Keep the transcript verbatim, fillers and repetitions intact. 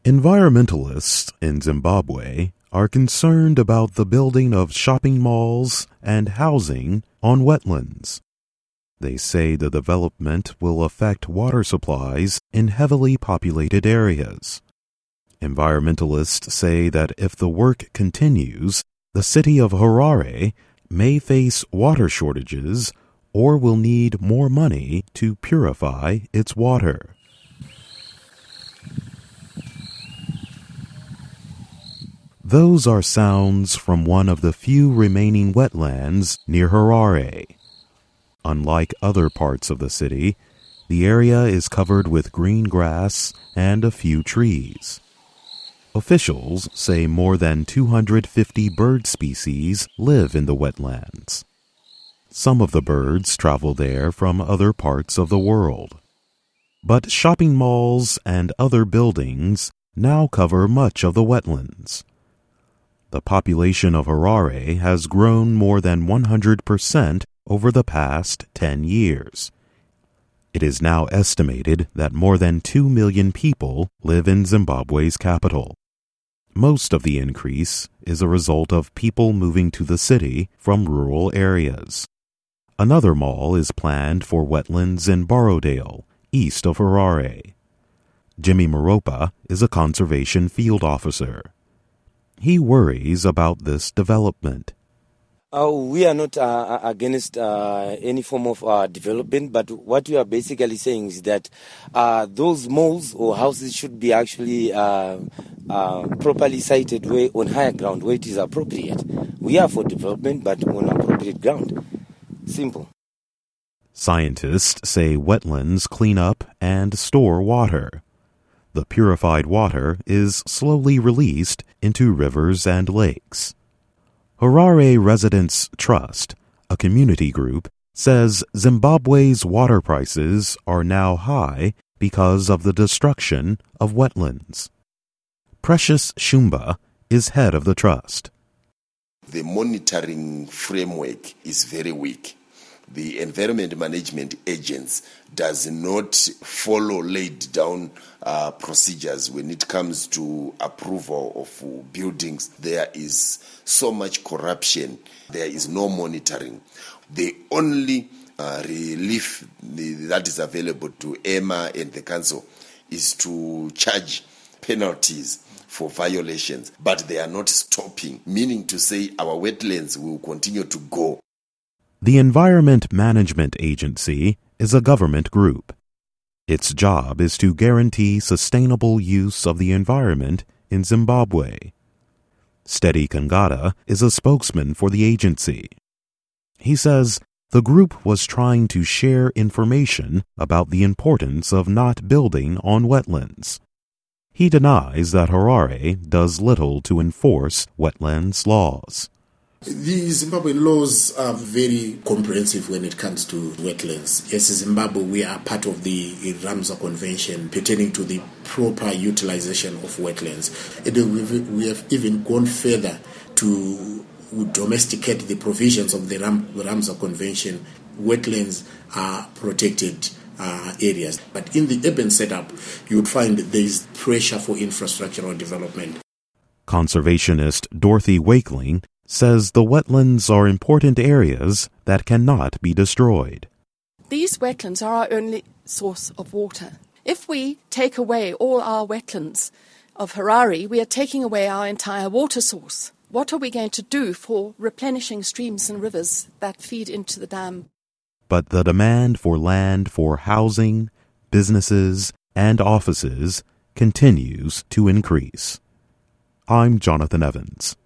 Environmentalists in Zimbabwe are concerned about the building of shopping malls and housing on wetlands. They say the development will affect water supplies in heavily populated areas. Environmentalists say that if the work continues, the city of Harare may face water shortages or will need more money to purify its water. Those are sounds from one of the few remaining wetlands near Harare. Unlike other parts of the city, the area is covered with green grass and a few trees. Officials say more than two hundred fifty bird species live in the wetlands. Some of the birds travel there from other parts of the world. But shopping malls and other buildings now cover much of the wetlands. The population of Harare has grown more than one hundred percent over the past ten years. It is now estimated that more than two million people live in Zimbabwe's capital. Most of the increase is a result of people moving to the city from rural areas. Another mall is planned for wetlands in Borrowdale, east of Harare. Jimmy Maropa is a conservation field officer. He worries about this development. Uh, we are not uh, against uh, any form of uh, development, but what we are basically saying is that uh, those malls or houses should be actually uh, uh, properly sited where, on higher ground where it is appropriate. We are for development, but on appropriate ground. Simple. Scientists say wetlands clean up and store water. The purified water is slowly released into rivers and lakes. Harare Residents Trust, a community group, says Zimbabwe's water prices are now high because of the destruction of wetlands. Precious Shumba is head of the trust. The monitoring framework is very weak. The environment management agents does not follow laid down uh, procedures when it comes to approval of buildings. There is so much corruption. There is no monitoring. The only uh, relief that is available to E M A and the council is to charge penalties for violations, but they are not stopping, meaning to say our wetlands will continue to go. The Environment Management Agency is a government group. Its job is to guarantee sustainable use of the environment in Zimbabwe. Steady Kangata is a spokesman for the agency. He says the group was trying to share information about the importance of not building on wetlands. He denies that Harare does little to enforce wetlands laws. The Zimbabwean laws are very comprehensive when it comes to wetlands. As Zimbabwe, we are part of the Ramsar Convention pertaining to the proper utilization of wetlands. And we have even gone further to domesticate the provisions of the Ram- Ramsar Convention. Wetlands are protected uh, areas. But in the urban setup, you would find that there is pressure for infrastructural development. Conservationist Dorothy Wakeling says the wetlands are important areas that cannot be destroyed. These wetlands are our only source of water. If we take away all our wetlands of Harare, we are taking away our entire water source. What are we going to do for replenishing streams and rivers that feed into the dam? But the demand for land for housing, businesses, and offices continues to increase. I'm Jonathan Evans.